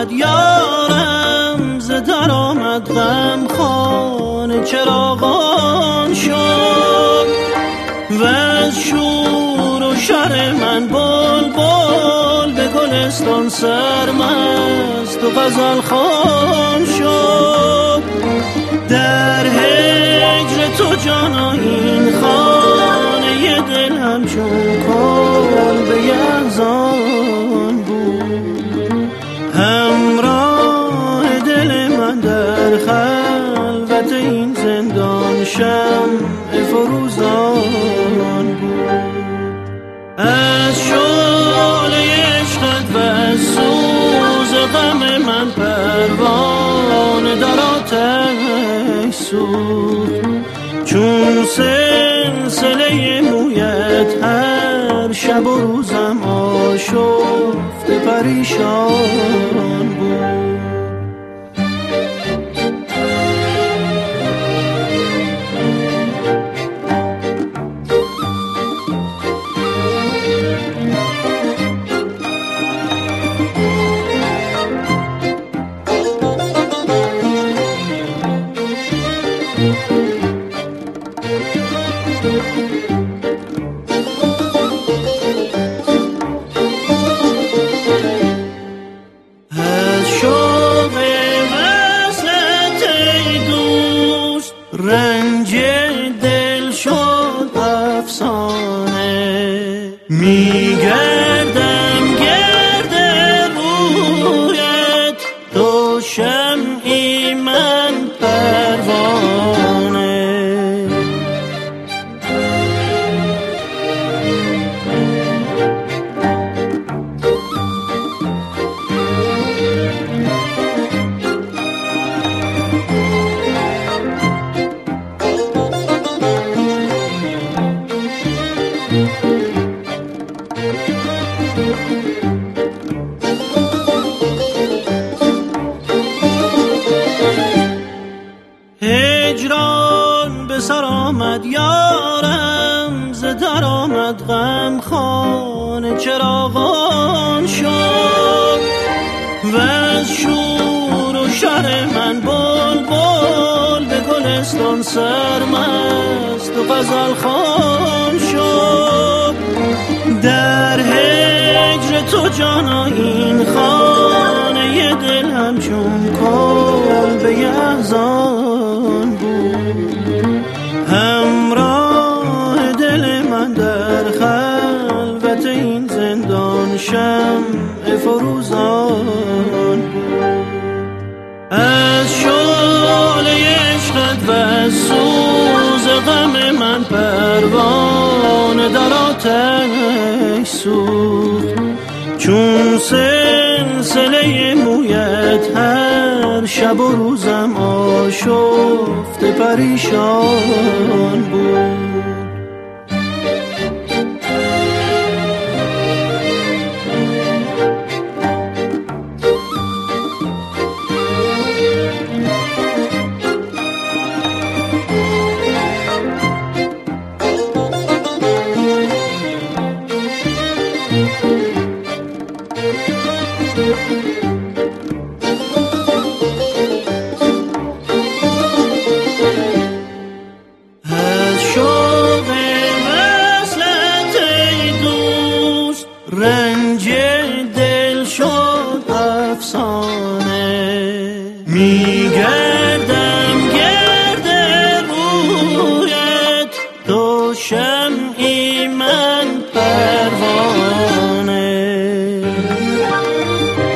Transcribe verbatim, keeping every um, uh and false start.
آمد یارم، ز در آمد غم خانه چراغان شد، و از شور و شر من بل بل به گلستان سرمست و غزل خوان شد. در هجر تو جانا این خانه دل همچون کل به یحزان بود، همراه دل من در خلوت این زندان شمع فروزان بود. از شعله عشقت و از سوز غم من پروانه در آتش سوخت، چون سلسله مویت هر شب و روزم آشفته پریشان بود. از شوق وصلت ای دوست رنج دل شد افسانه، میگردم گرد رویت تو شمعی من پروانه. هجران به سر آمد یارم، ز در آمد غم خانه چراغان شد، و از شور و شر من بل بل به گلستان سرمست و غزل خوان شد. در هجر تو جانا این خانه دل همچون کل به یحزان بود، همراه دل من در خلوت این زندان شمع فروزان بود. از شعله عشقت و از سوز غم من پروانه در آتش سوخت، چون سلسله مویت هر شب و روزم آشفته پریشان بود. از شوق وصلت ای دوست رنج دل شد افسانه، میگردم گرد رویت تو شمعی من پروانه.